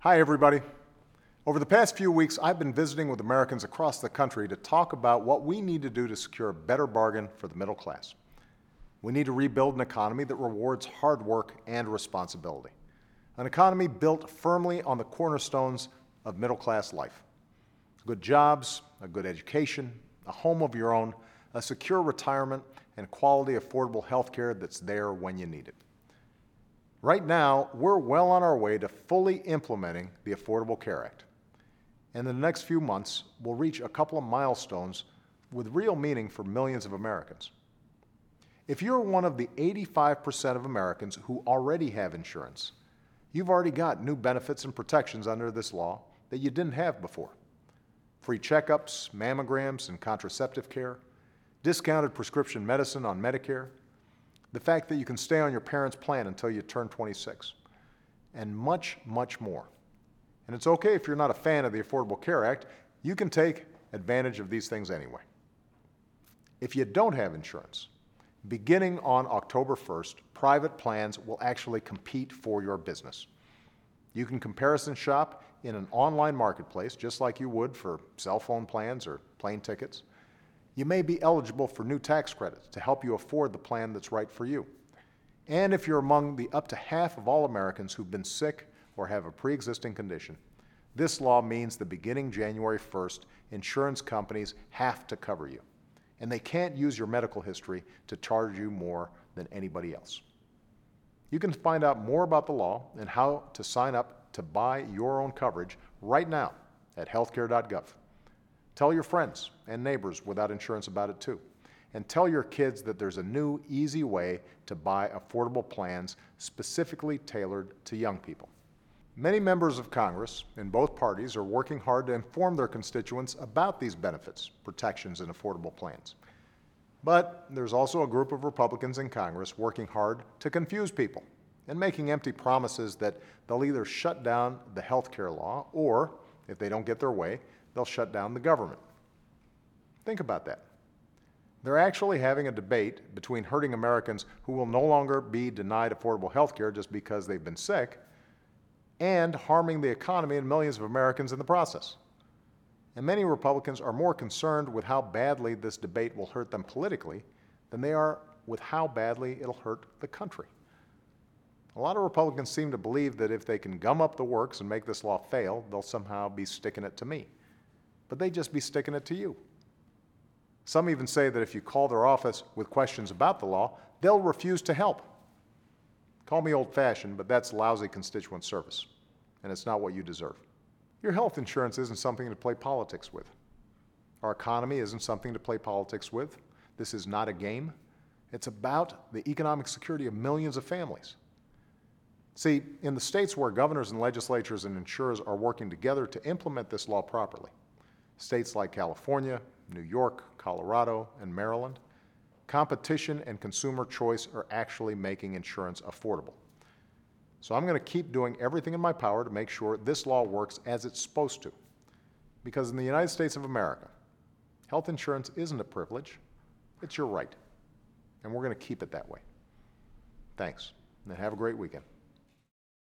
Hi, everybody. Over the past few weeks, I've been visiting with Americans across the country to talk about what we need to do to secure a better bargain for the middle class. We need to rebuild an economy that rewards hard work and responsibility. An economy built firmly on the cornerstones of middle-class life. Good jobs, a good education, a home of your own, a secure retirement, and quality, affordable health care that's there when you need it. Right now, we're well on our way to fully implementing the Affordable Care Act. In the next few months, we'll reach a couple of milestones with real meaning for millions of Americans. If you're one of the 85% of Americans who already have insurance, you've already got new benefits and protections under this law that you didn't have before. Free checkups, mammograms and contraceptive care, discounted prescription medicine on Medicare, the fact that you can stay on your parents' plan until you turn 26, and much, much more. And it's okay if you're not a fan of the Affordable Care Act, you can take advantage of these things anyway. If you don't have insurance, beginning on October 1st, private plans will actually compete for your business. You can comparison shop in an online marketplace just like you would for cell phone plans or plane tickets. You may be eligible for new tax credits to help you afford the plan that's right for you. And if you're among the up to half of all Americans who've been sick or have a pre-existing condition, this law means that beginning January 1st, insurance companies have to cover you. And they can't use your medical history to charge you more than anybody else. You can find out more about the law and how to sign up to buy your own coverage right now at healthcare.gov. Tell your friends and neighbors without insurance about it too. And tell your kids that there's a new, easy way to buy affordable plans specifically tailored to young people. Many members of Congress in both parties are working hard to inform their constituents about these benefits, protections, and affordable plans. But there's also a group of Republicans in Congress working hard to confuse people and making empty promises that they'll either shut down the health care law or, if they don't get their way, they'll shut down the government. Think about that. They're actually having a debate between hurting Americans who will no longer be denied affordable health care just because they've been sick and harming the economy and millions of Americans in the process. And many Republicans are more concerned with how badly this debate will hurt them politically than they are with how badly it'll hurt the country. A lot of Republicans seem to believe that if they can gum up the works and make this law fail, they'll somehow be sticking it to me. But they'd just be sticking it to you. Some even say that if you call their office with questions about the law, they'll refuse to help. Call me old-fashioned, but that's lousy constituent service, and it's not what you deserve. Your health insurance isn't something to play politics with. Our economy isn't something to play politics with. This is not a game. It's about the economic security of millions of families. See, in the states where governors and legislatures and insurers are working together to implement this law properly, states like California, New York, Colorado, and Maryland, competition and consumer choice are actually making insurance affordable. So I'm going to keep doing everything in my power to make sure this law works as it's supposed to. Because in the United States of America, health insurance isn't a privilege, it's your right. And we're going to keep it that way. Thanks, and have a great weekend.